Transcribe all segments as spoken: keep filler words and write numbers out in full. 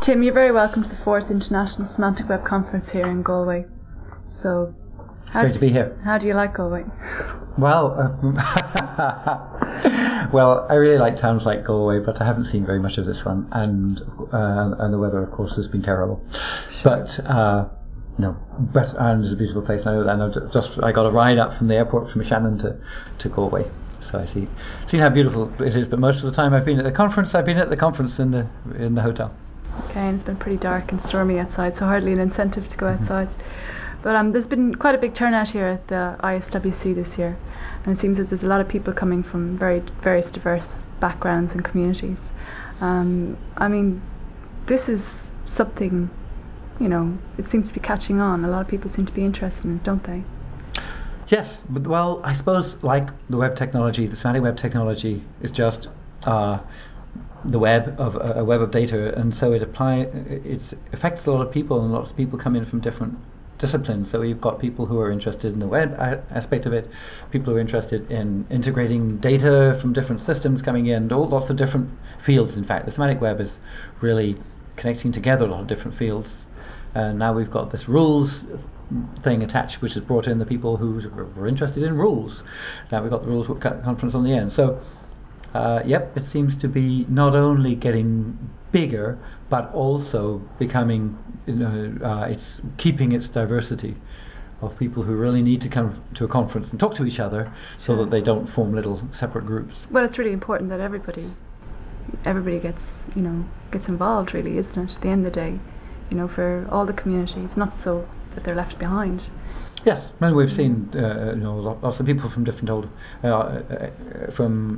Tim, you're very welcome to the fourth International Semantic Web Conference here in Galway. So, how Great to be here. How do you like Galway? Well, uh, well, I really like towns like Galway, but I haven't seen very much of this one, and uh, and the weather, of course, has been terrible. But uh, no, but and it's a beautiful place. I know, I know. Just I got a ride up from the airport from Shannon to to Galway, so I see see how beautiful it is. But most of the time, I've been at the conference. I've been at the conference in the in the hotel. Okay, and it's been pretty dark and stormy outside, so hardly an incentive to go outside. But um, there's been quite a big turnout here at the I S W C this year, and it seems that there's a lot of people coming from very various diverse backgrounds and communities. Um, I mean, this is something, you know, it seems to be catching on. A lot of people seem to be interested in it, don't they? Yes, but well, I suppose like the web technology, the semantic web technology is just uh, the web of uh, a web of data, and so it apply it affects a lot of people, and lots of people come in from different disciplines. So you've got people who are interested in the web a- aspect of it, people who are interested in integrating data from different systems coming in, all lots of different fields. In fact, the semantic web is really connecting together a lot of different fields. And now we've got this rules thing attached, which has brought in the people who were interested in rules. Now we've got the rules conference on the end. So Uh, yep, it seems to be not only getting bigger, but also becoming, you know, uh, it's keeping its diversity of people who really need to come to a conference and talk to each other, so Sure. that they don't form little separate groups. Well, it's really important that everybody, everybody gets, you know, gets involved. Really, isn't it? At the end of the day, you know, for all the communities, not so that they're left behind. Yes, and we've seen, uh, you know, lots of people from different old, uh, uh, from.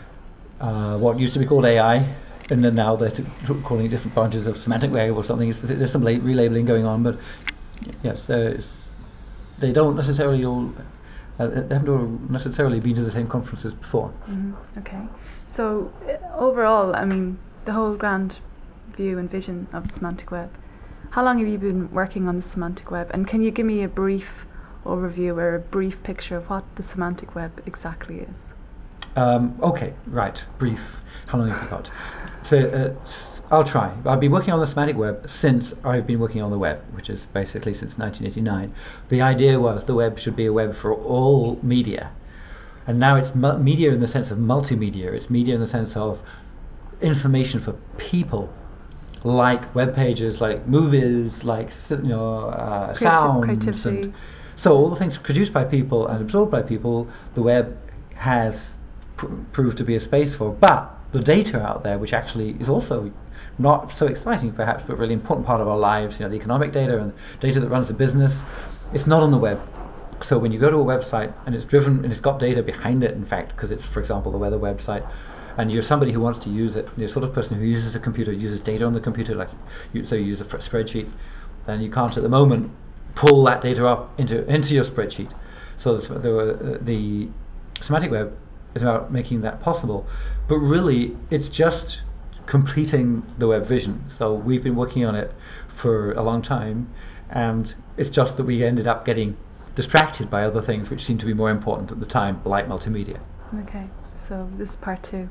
Uh, what used to be called A I, and then now they're t- calling it different branches of semantic web or something. It's, there's some la- relabeling going on, but yes, uh, they don't necessarily all uh, they haven't all necessarily been to the same conferences before. Mm-hmm. Okay, so uh, overall, I mean, the whole grand view and vision of the semantic web. How long have you been working on the semantic web, and can you give me a brief overview or a brief picture of what the semantic web exactly is? Um, okay, right, brief. How long have you got? So, uh, I'll try. I've been working on the semantic web since I've been working on the web, which is basically since nineteen eighty-nine. The idea was the web should be a web for all media. And now it's mu- media in the sense of multimedia. It's media in the sense of information for people, like web pages, like movies, like, you know, uh, Creati- sounds. creativity. And so all the things produced by people and absorbed by people, the web has pr- proved to be a space for. But the data out there, which actually is also not so exciting perhaps, but really important part of our lives, you know, the economic data and data that runs the business, it's not on the web. So when you go to a website and it's driven and it's got data behind it, in fact, because it's, for example, the weather website, and you're somebody who wants to use it, you're the sort of person who uses a computer, uses data on the computer, like you, so you use a fr- spreadsheet, then you can't at the moment pull that data up into into your spreadsheet. So the, the, the semantic web is about making that possible, but really it's just completing the web vision. So we've been working on it for a long time, and it's just that we ended up getting distracted by other things which seemed to be more important at the time, like multimedia. Okay, so this is part two.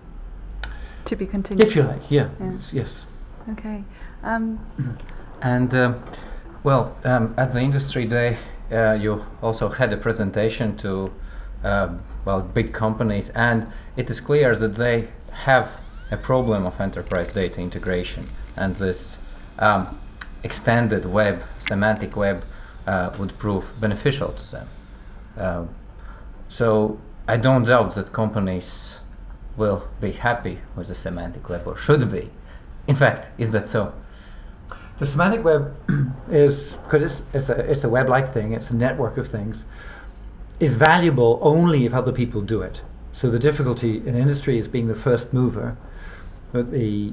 To be continued. If you like, yeah, yeah. yes. Okay. Um, And um, well, um, at the industry day, uh, you also had a presentation to uh, well big companies, and it is clear that they have a problem of enterprise data integration, and this um, expanded web, semantic web, uh, would prove beneficial to them. Uh, so I don't doubt that companies will be happy with the semantic web, or should be. In fact, is that so? The semantic web is, because it's, it's, a, it's a web-like thing, it's a network of things, is valuable only if other people do it. So the difficulty in industry is being the first mover, but the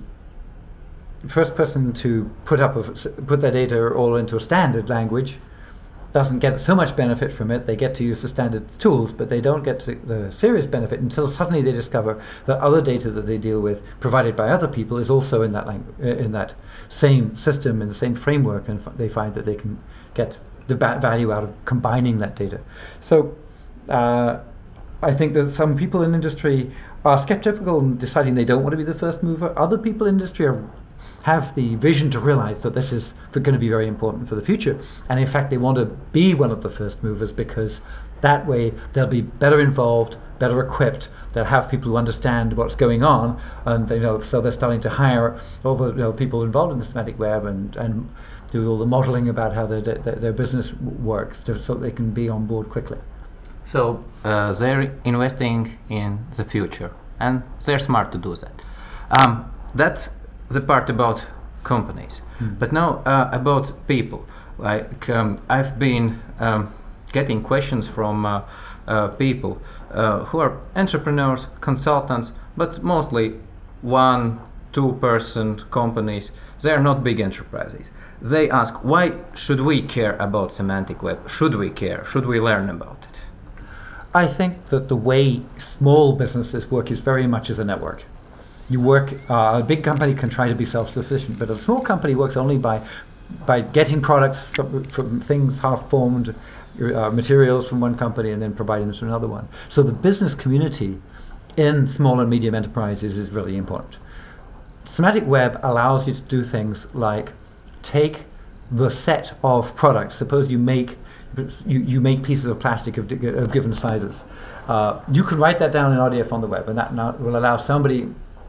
first person to put up a, put their data all into a standard language doesn't get so much benefit from it. They get to use the standard tools, but they don't get to the serious benefit until suddenly they discover that other data that they deal with, provided by other people, is also in that langu- in that same system, in the same framework, and f- they find that they can get the ba- value out of combining that data. So uh, I think that some people in industry are skeptical and deciding they don't want to be the first mover. Other people in industry are have the vision to realize that this is going to be very important for the future, and in fact they want to be one of the first movers, because that way they'll be better involved, better equipped, they'll have people who understand what's going on, and you know, so they're starting to hire all the you know, people involved in the semantic web and, and do all the modeling about how their, their, their business works, to, so they can be on board quickly. So uh, they're investing in the future, and they're smart to do that. Um, that's the part about companies. Mm. But now uh, about people. Like um, I've been um, getting questions from uh, uh, people uh, who are entrepreneurs, consultants, but mostly one, two-person companies. They are not big enterprises. They ask, why should we care about semantic web? Should we care? Should we learn about it? I think that the way small businesses work is very much as a network. You work, uh, a big company can try to be self-sufficient, but a small company works only by by getting products from, from things half-formed uh, materials from one company and then providing them to another one. So the business community in small and medium enterprises is really important. Semantic web allows you to do things like take the set of products. Suppose you make you, you make pieces of plastic of, of given sizes. Uh, you can write that down in R D F on the web, and that now will allow somebody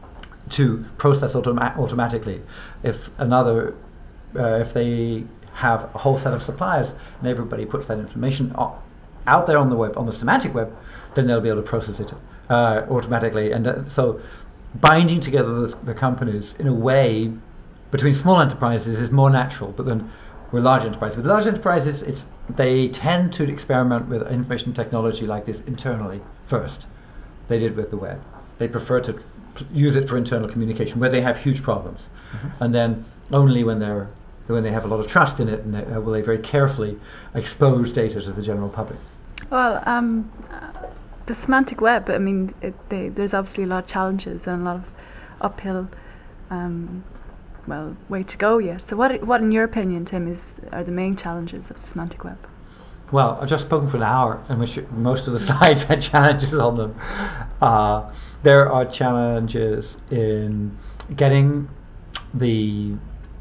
to process automa- automatically. If another, uh, if they have a whole set of suppliers and everybody puts that information o- out there on the web, on the semantic web, then they'll be able to process it uh, automatically. And uh, so binding together the, the companies in a way between small enterprises is more natural, but then with large enterprises. With large enterprises, it's, they tend to experiment with information technology like this internally first. They did with the web. They prefer to use it for internal communication where they have huge problems, mm-hmm. and then only when they're when they have a lot of trust in it, and they, uh, will they very carefully expose data to the general public. Well, um, uh, the semantic web, I mean, it, they, there's obviously a lot of challenges and a lot of uphill, um, well, way to go yet. So, what, what in your opinion, Tim, is are the main challenges of the semantic web? Well, I've just spoken for an hour, in which most of the slides had challenges on them. Uh, there are challenges in getting the,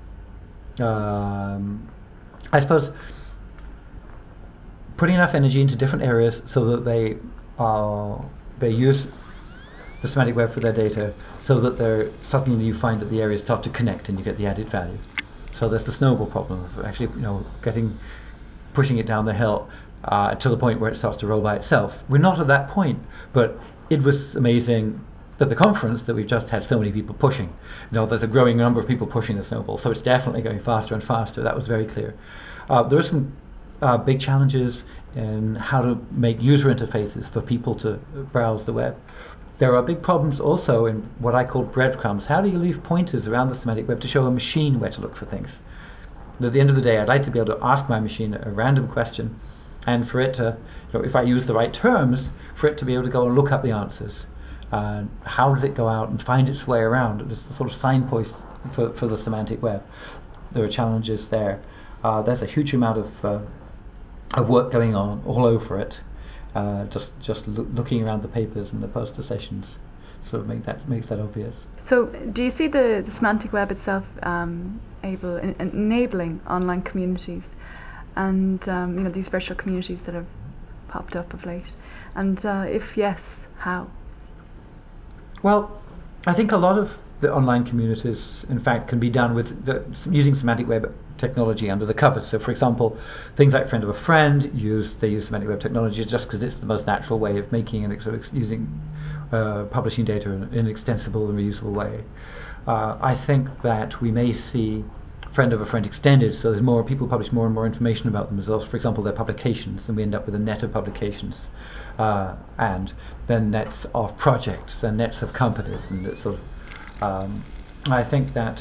um, I suppose, putting enough energy into different areas so that they uh, they use the semantic web for their data, so that they're suddenly you find that the areas start to connect and you get the added value. So there's the snowball problem of actually, you know, getting pushing it down the hill uh, to the point where it starts to roll by itself. We're not at that point, but it was amazing at the conference that we've just had so many people pushing. You know, there's a growing number of people pushing the snowball, so it's definitely going faster and faster. That was very clear. Uh, there are some uh, big challenges in how to make user interfaces for people to browse the web. There are big problems also in what I call breadcrumbs. How do you leave pointers around the semantic web to show a machine where to look for things? At the end of the day, I'd like to be able to ask my machine a random question, and for it to, you know, if I use the right terms, for it to be able to go and look up the answers. Uh, how does it go out and find its way around? It's the sort of signpost for, for the semantic web. There are challenges there. Uh, there's a huge amount of uh, of work going on all over it. Uh, just just lo- looking around the papers and the poster sessions sort of make that makes that obvious. So, do you see the, the semantic web itself um, able in, in enabling online communities, and um, you know, these virtual communities that have popped up of late? And uh, if yes, how? Well, I think a lot of the online communities, in fact, can be done with the, using semantic web technology under the covers. So, for example, things like Friend of a Friend use they use semantic web technology just because it's the most natural way of making and sort of using uh, publishing data in, in an extensible and reusable way. Uh, I think that we may see Friend of a Friend extended, so there's more people publish more and more information about them themselves. For example, their publications, and we end up with a net of publications, uh, and then nets of projects and nets of companies, and it's sort of. Um, I think that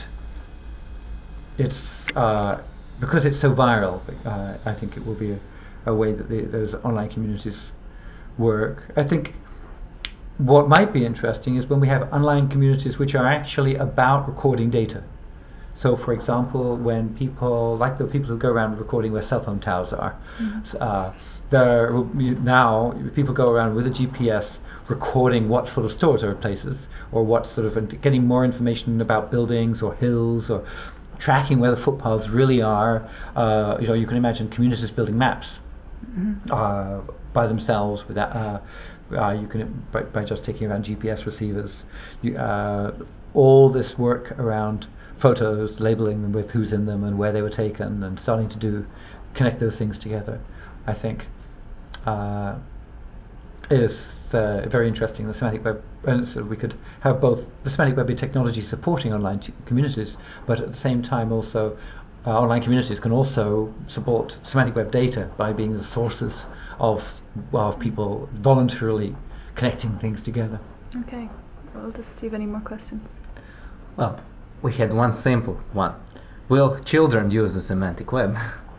it's uh, because it's so viral. Uh, I think it will be a, a way that the, those online communities work. I think what might be interesting is when we have online communities which are actually about recording data. So, for example, when people, like the people who go around recording where cell phone towers are, mm-hmm. uh, there will be now people go around with a G P S recording what sort of stores are places, or what sort of getting more information about buildings or hills, or tracking where the footpaths really are. Uh, you know, you can imagine communities building maps mm-hmm. uh, by themselves without. Uh, uh, you can by, by just taking around G P S receivers. You, uh, all this work around photos, labeling them with who's in them and where they were taken, and starting to do connect those things together, I think, uh, is uh, very interesting. The semantic web, and so we could have both the semantic web be technology supporting online t- communities, but at the same time also uh, online communities can also support semantic web data by being the sources of of people voluntarily connecting things together. Okay. Well, does Steve any more questions? Well, we had one simple one. Will children use the semantic web?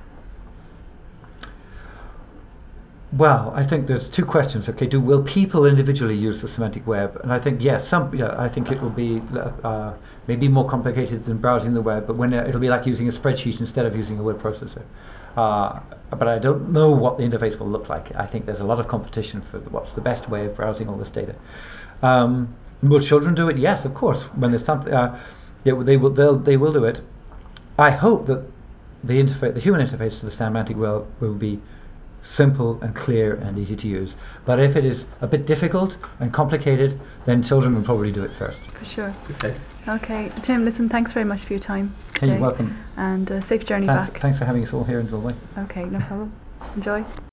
Well, I think there's two questions. Okay, do will people individually use the semantic web? And I think yes. Some, yeah, I think it will be uh, maybe more complicated than browsing the web, but when uh, it'll be like using a spreadsheet instead of using a word processor. Uh, but I don't know what the interface will look like. I think there's a lot of competition for what's the best way of browsing all this data. Um, will children do it? Yes, of course. When there's something, uh, yeah, they will. They'll, they will do it. I hope that the interface, the human interface to the semantic web, will be simple and clear and easy to use. But if it is a bit difficult and complicated, then children will probably do it first. For sure. Okay. Okay, Tim, listen, thanks very much for your time today. Hey, you're welcome. And uh, safe journey thanks, back. Thanks for having us all here in Galway. Okay, no problem. Enjoy.